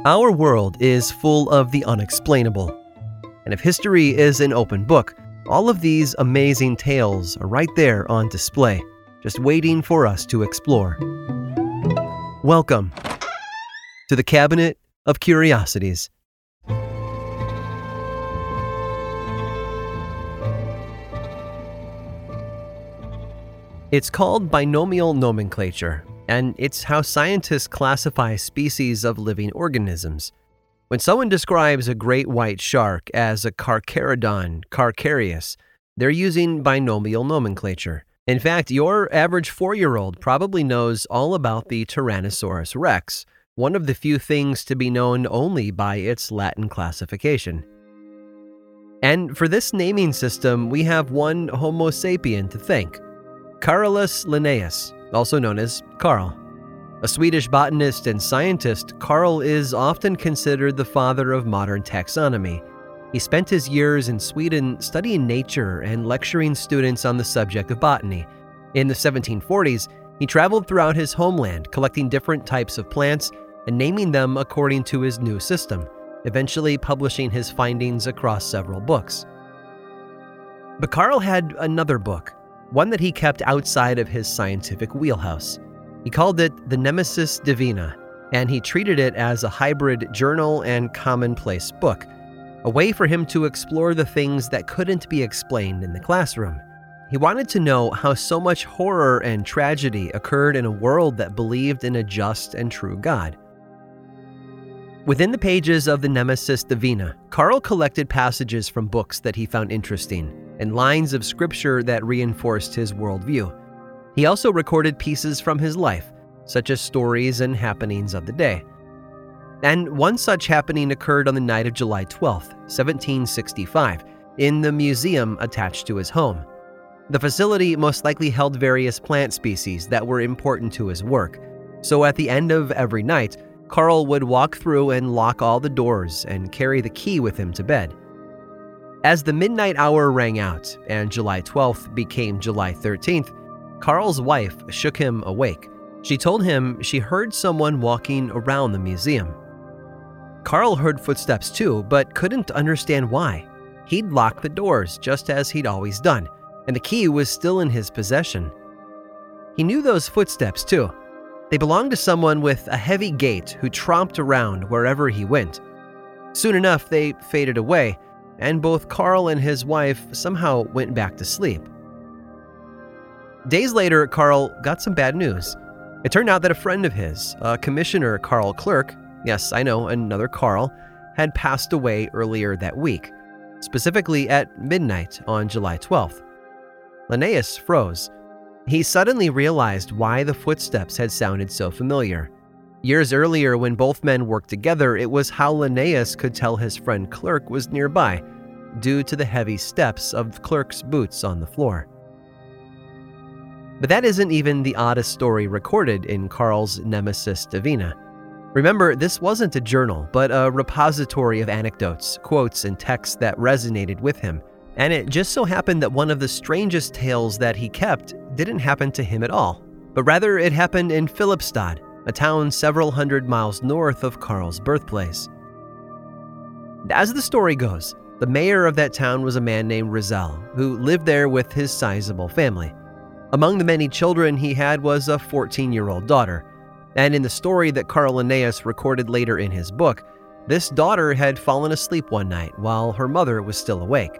Our world is full of the unexplainable. And if history is an open book, all of these amazing tales are right there on display, just waiting for us to explore. Welcome to the Cabinet of Curiosities. It's called binomial nomenclature, and it's how scientists classify species of living organisms. When someone describes a great white shark as a Carcharodon carcharias, they're using binomial nomenclature. In fact, your average 4-year-old probably knows all about the Tyrannosaurus rex, one of the few things to be known only by its Latin classification. And for this naming system, we have one Homo sapien to thank, Carolus Linnaeus, also known as Carl. A Swedish botanist and scientist, Carl is often considered the father of modern taxonomy. He spent his years in Sweden studying nature and lecturing students on the subject of botany. In the 1740s, he traveled throughout his homeland, collecting different types of plants and naming them according to his new system, eventually publishing his findings across several books. But Carl had another book, one that he kept outside of his scientific wheelhouse. He called it the Nemesis Divina, and he treated it as a hybrid journal and commonplace book, a way for him to explore the things that couldn't be explained in the classroom. He wanted to know how so much horror and tragedy occurred in a world that believed in a just and true God. Within the pages of the Nemesis Divina, Carl collected passages from books that he found interesting and lines of scripture that reinforced his worldview. He also recorded pieces from his life, such as stories and happenings of the day. And one such happening occurred on the night of July 12th, 1765, in the museum attached to his home. The facility most likely held various plant species that were important to his work, so at the end of every night, Carl would walk through and lock all the doors and carry the key with him to bed. As the midnight hour rang out and July 12th became July 13th, Carl's wife shook him awake. She told him she heard someone walking around the museum. Carl heard footsteps too, but couldn't understand why. He'd locked the doors just as he'd always done, and the key was still in his possession. He knew those footsteps too. They belonged to someone with a heavy gait who tromped around wherever he went. Soon enough, they faded away, and both Carl and his wife somehow went back to sleep. Days later, Carl got some bad news. It turned out that a friend of his, Commissioner Carl Clerk, yes, I know, another Carl, had passed away earlier that week, specifically at midnight on July 12th. Linnaeus froze. He suddenly realized why the footsteps had sounded so familiar. Years earlier, when both men worked together, it was how Linnaeus could tell his friend Clerk was nearby, due to the heavy steps of Clerk's boots on the floor. But that isn't even the oddest story recorded in Carl's Nemesis Divina. Remember, this wasn't a journal, but a repository of anecdotes, quotes, and texts that resonated with him. And it just so happened that one of the strangest tales that he kept didn't happen to him at all, but rather it happened in Filipstad, a town several hundred miles north of Carl's birthplace. As the story goes, the mayor of that town was a man named Rizal, who lived there with his sizable family. Among the many children he had was a 14-year-old daughter, and in the story that Carl Linnaeus recorded later in his book, this daughter had fallen asleep one night while her mother was still awake.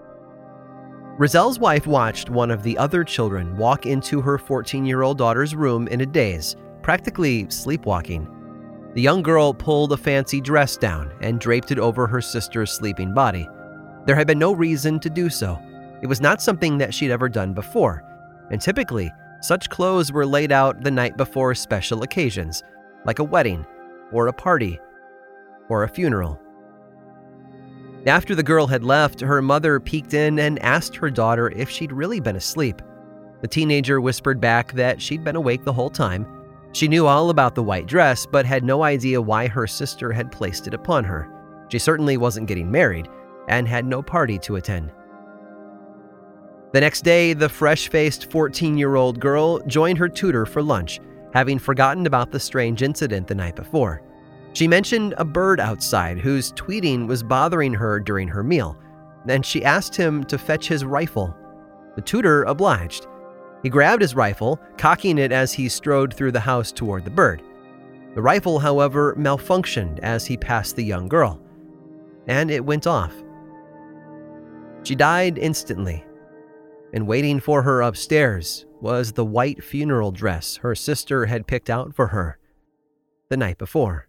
Rizal's wife watched one of the other children walk into her 14-year-old daughter's room in a daze, practically sleepwalking. The young girl pulled a fancy dress down and draped it over her sister's sleeping body. There had been no reason to do so. It was not something that she'd ever done before, and typically, such clothes were laid out the night before special occasions, like a wedding, or a party, or a funeral. After the girl had left, her mother peeked in and asked her daughter if she'd really been asleep. The teenager whispered back that she'd been awake the whole time. She knew all about the white dress, but had no idea why her sister had placed it upon her. She certainly wasn't getting married, and had no party to attend. The next day, the fresh-faced 14-year-old girl joined her tutor for lunch, having forgotten about the strange incident the night before. She mentioned a bird outside whose tweeting was bothering her during her meal, and she asked him to fetch his rifle. The tutor obliged. He grabbed his rifle, cocking it as he strode through the house toward the bird. The rifle, however, malfunctioned as he passed the young girl, and it went off. She died instantly, and waiting for her upstairs was the white funeral dress her sister had picked out for her the night before.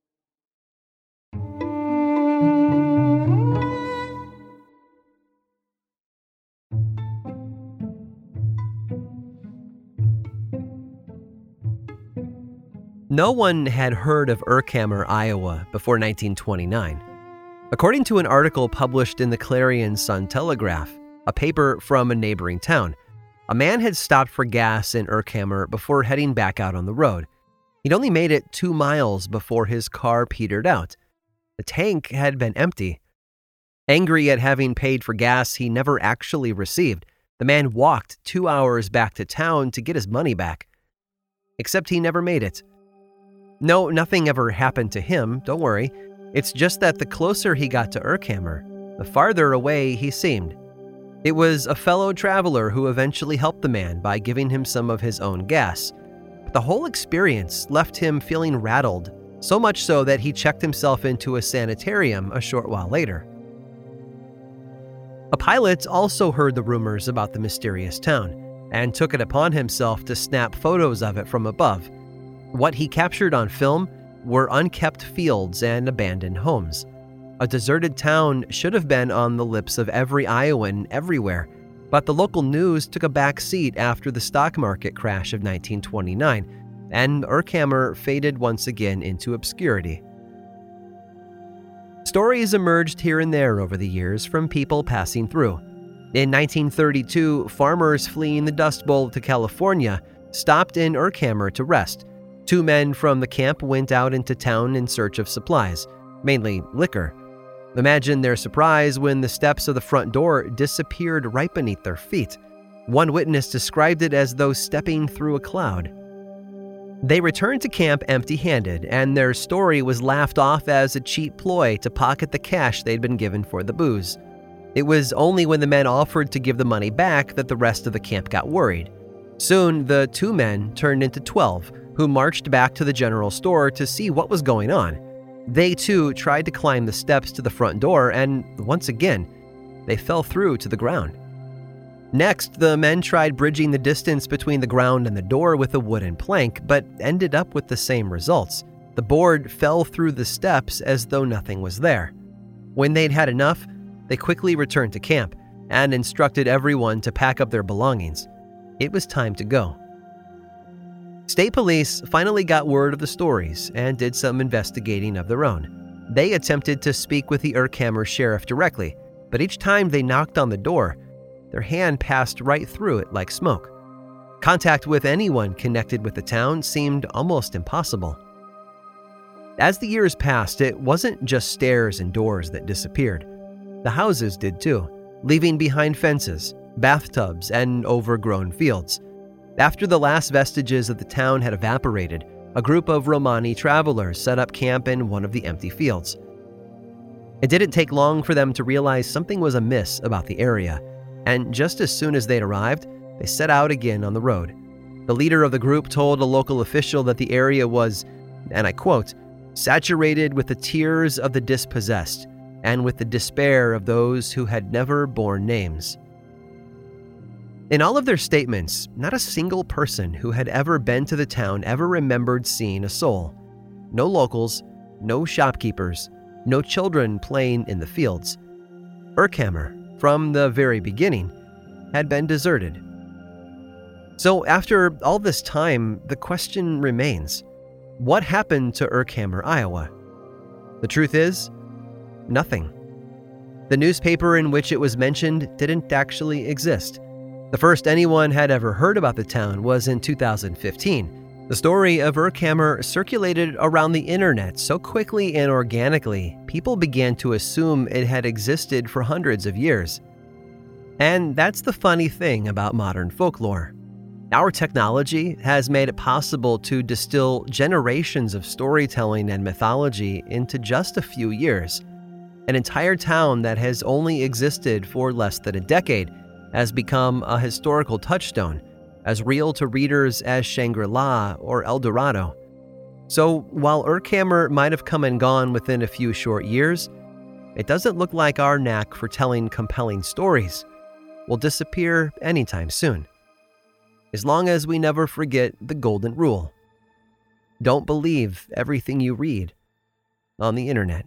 No one had heard of Urkhammer, Iowa before 1929. According to an article published in the Clarion Sun-Telegraph, a paper from a neighboring town, a man had stopped for gas in Urkhammer before heading back out on the road. He'd only made it 2 miles before his car petered out. The tank had been empty. Angry at having paid for gas he never actually received, the man walked 2 hours back to town to get his money back. Except he never made it. No, nothing ever happened to him, don't worry. It's just that the closer he got to Urkhammer, the farther away he seemed. It was a fellow traveler who eventually helped the man by giving him some of his own gas. But the whole experience left him feeling rattled, so much so that he checked himself into a sanitarium a short while later. A pilot also heard the rumors about the mysterious town and took it upon himself to snap photos of it from above. What he captured on film were unkept fields and abandoned homes. A deserted town should have been on the lips of every Iowan everywhere, but the local news took a back seat after the stock market crash of 1929, and Urkhammer faded once again into obscurity. Stories emerged here and there over the years from people passing through. In 1932, farmers fleeing the Dust Bowl to California stopped in Urkhammer to rest. 2 men from the camp went out into town in search of supplies, mainly liquor. Imagine their surprise when the steps of the front door disappeared right beneath their feet. One witness described it as though stepping through a cloud. They returned to camp empty-handed, and their story was laughed off as a cheap ploy to pocket the cash they'd been given for the booze. It was only when the men offered to give the money back that the rest of the camp got worried. Soon, the 2 men turned into 12, who marched back to the general store to see what was going on. They too tried to climb the steps to the front door, and once again, they fell through to the ground. Next, the men tried bridging the distance between the ground and the door with a wooden plank, but ended up with the same results. The board fell through the steps as though nothing was there. When they'd had enough, they quickly returned to camp and instructed everyone to pack up their belongings. It was time to go. State police finally got word of the stories and did some investigating of their own. They attempted to speak with the Urkhammer sheriff directly, but each time they knocked on the door, their hand passed right through it like smoke. Contact with anyone connected with the town seemed almost impossible. As the years passed, it wasn't just stairs and doors that disappeared. The houses did too, leaving behind fences, bathtubs, and overgrown fields. After the last vestiges of the town had evaporated, a group of Romani travelers set up camp in one of the empty fields. It didn't take long for them to realize something was amiss about the area, and just as soon as they'd arrived, they set out again on the road. The leader of the group told a local official that the area was, and I quote, "saturated with the tears of the dispossessed and with the despair of those who had never borne names." In all of their statements, not a single person who had ever been to the town ever remembered seeing a soul. No locals, no shopkeepers, no children playing in the fields. Urkhammer, from the very beginning, had been deserted. So after all this time, the question remains, what happened to Urkhammer, Iowa? The truth is, nothing. The newspaper in which it was mentioned didn't actually exist. The first anyone had ever heard about the town was in 2015. The story of Urkhammer circulated around the internet so quickly and organically, people began to assume it had existed for hundreds of years. And that's the funny thing about modern folklore. Our technology has made it possible to distill generations of storytelling and mythology into just a few years. An entire town that has only existed for less than a decade has become a historical touchstone, as real to readers as Shangri-La or El Dorado. So while Urkhammer might have come and gone within a few short years, it doesn't look like our knack for telling compelling stories will disappear anytime soon. As long as we never forget the golden rule: don't believe everything you read on the internet.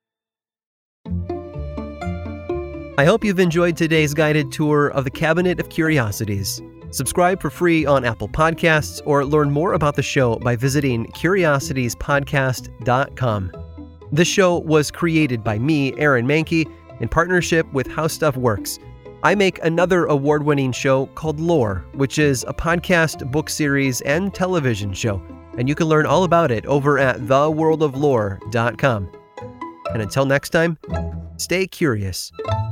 I hope you've enjoyed today's guided tour of the Cabinet of Curiosities. Subscribe for free on Apple Podcasts or learn more about the show by visiting curiositiespodcast.com. This show was created by me, Aaron Mahnke, in partnership with How Stuff Works. I make another award-winning show called Lore, which is a podcast, book series, and television show, and you can learn all about it over at theworldoflore.com. And until next time, stay curious.